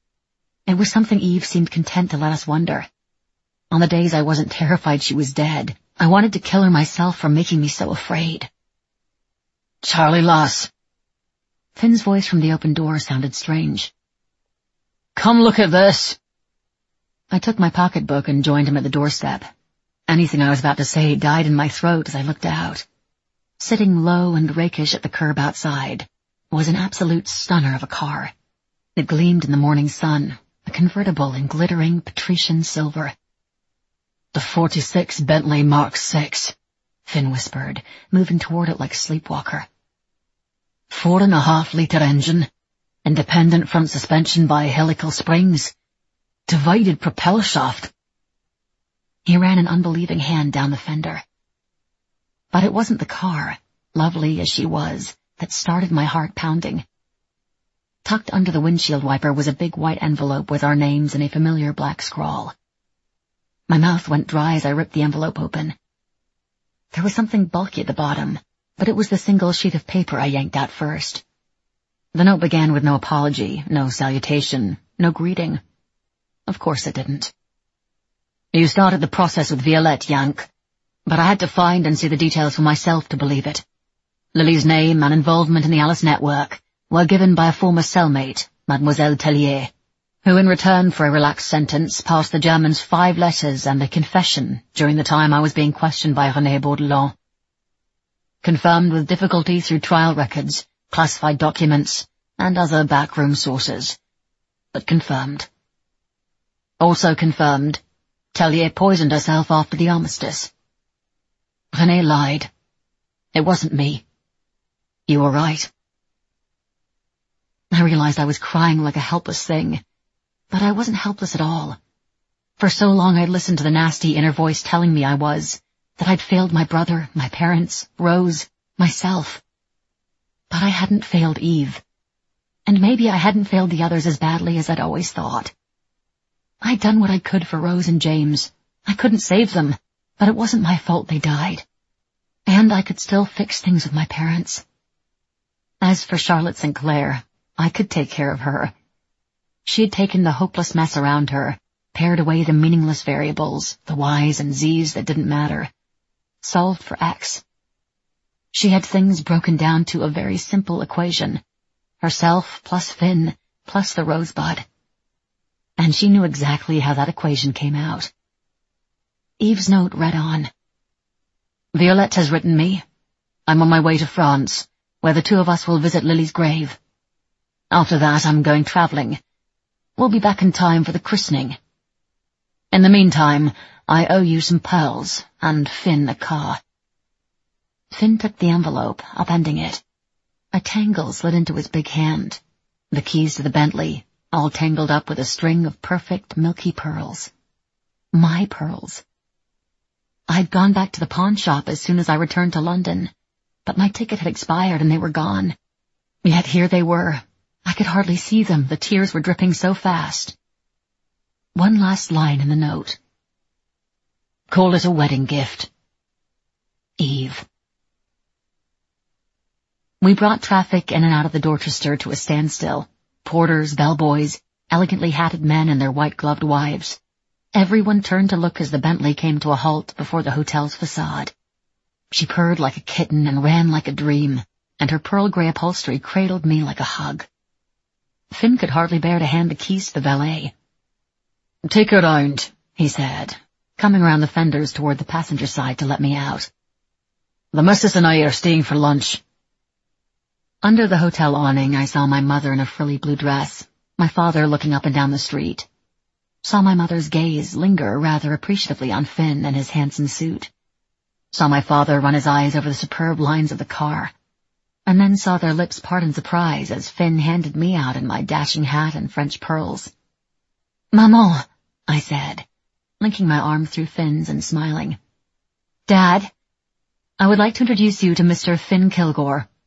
It was something Eve seemed content to let us wonder. On the days I wasn't terrified she was dead, I wanted to kill her myself for making me so afraid. "Charlie Lass." Finn's voice from the open door sounded strange. "Come look at this." I took my pocketbook and joined him at the doorstep. Anything I was about to say died in my throat as I looked out. Sitting low and rakish at the curb outside was an absolute stunner of a car. It gleamed in the morning sun, a convertible in glittering patrician silver. "The forty-six Bentley Mark six, Finn whispered, moving toward it like a sleepwalker. Four and a half litre engine, independent front suspension by helical springs, divided propeller shaft." He ran an unbelieving hand down the fender. But it wasn't the car, lovely as she was, that started my heart pounding. Tucked under the windshield wiper was a big white envelope with our names in a familiar black scrawl. My mouth went dry as I ripped the envelope open. There was something bulky at the bottom, but it was the single sheet of paper I yanked out first. The note began with no apology, no salutation, no greeting. Of course it didn't. "You started the process with Violette, Yank, but I had to find and see the details for myself to believe it. Lily's name and involvement in the Alice network were given by a former cellmate, Mademoiselle Tellier, who in return for a relaxed sentence passed the Germans five letters and a confession during the time I was being questioned by René Baudelon. Confirmed with difficulty through trial records, classified documents, and other backroom sources. But confirmed. Also confirmed, Tellier poisoned herself after the armistice. René lied. It wasn't me. You were right." I realized I was crying like a helpless thing, but I wasn't helpless at all. For so long I'd listened to the nasty inner voice telling me I was, that I'd failed my brother, my parents, Rose, myself. But I hadn't failed Eve. And maybe I hadn't failed the others as badly as I'd always thought. I'd done what I could for Rose and James. I couldn't save them, but it wasn't my fault they died. And I could still fix things with my parents. As for Charlotte Sinclair, I could take care of her. She had taken the hopeless mess around her, pared away the meaningless variables, the Y's and Z's that didn't matter, solved for X. She had things broken down to a very simple equation, herself plus Finn plus the rosebud. And she knew exactly how that equation came out. Eve's note read on. "Violette has written me. I'm on my way to France, where the two of us will visit Lily's grave. After that, I'm going travelling. We'll be back in time for the christening. In the meantime, I owe you some pearls, and Finn a car." Finn took the envelope, upending it. A tangle slid into his big hand. The keys to the Bentley, all tangled up with a string of perfect milky pearls. My pearls. I'd gone back to the pawn shop as soon as I returned to London, but my ticket had expired and they were gone. Yet here they were. I could hardly see them, the tears were dripping so fast. One last line in the note. "Call it a wedding gift. Eve." We brought traffic in and out of the Dorchester to a standstill. Porters, bellboys, elegantly hatted men and their white-gloved wives. Everyone turned to look as the Bentley came to a halt before the hotel's facade. She purred like a kitten and ran like a dream, and her pearl-grey upholstery cradled me like a hug. Finn could hardly bear to hand the keys to the valet. "Take her round," he said, coming around the fenders toward the passenger side to let me out. "The missus and I are staying for lunch." Under the hotel awning, I saw my mother in a frilly blue dress, my father looking up and down the street. Saw my mother's gaze linger rather appreciatively on Finn and his handsome suit. Saw my father run his eyes over the superb lines of the car. and then saw their lips part in surprise as Finn handed me out in my dashing hat and French pearls. "Maman," I said, linking my arm through Finn's and smiling. "Dad, I would like to introduce you to Mister Finn Kilgore."